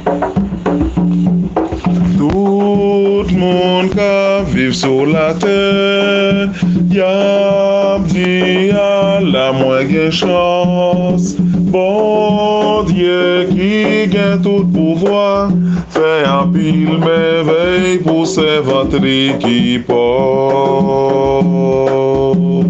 Tout moun ka viv sur la terre, y'a dit à la moins gen chance. Bon Dieu qui gagne tout pouvoir, fait un pile merveille pour ses ventri qui portent.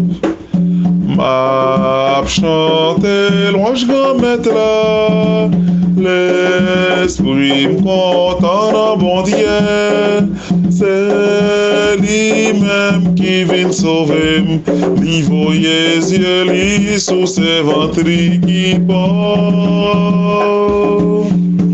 M'a chanté louange grand maître là, l'esprit m'content dans bon Dieu. C'est lui-même qui vient sauver, lui voyez yeux lui sous ses ventri qui portent.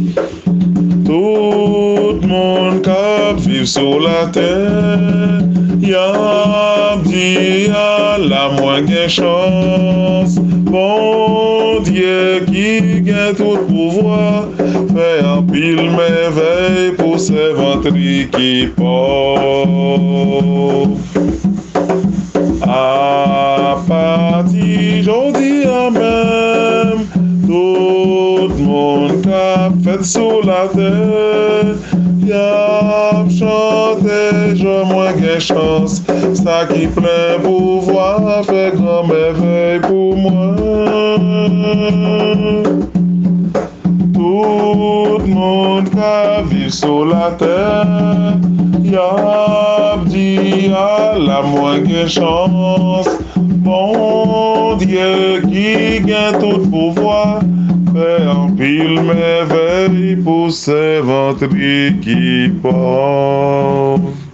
Tout monde qui vit sur la terre, y'a dit à la moins gain chance. Bon Dieu qui gagne tout pouvoir, fait un pile merveille pour ses ventri qui portent. À partir d'aujourd'hui même, tout le monde qui a fait sur la terre, y'a chanté, je moins gain chance, ça qui plein pouvoir fait grand merveille pour moi. Tout le monde qui vit sur la terre, y'a dit à la moins gain chance. Bon Dieu qui gagne tout pouvoir, fait un pile merveille pour ses ventri qui portent.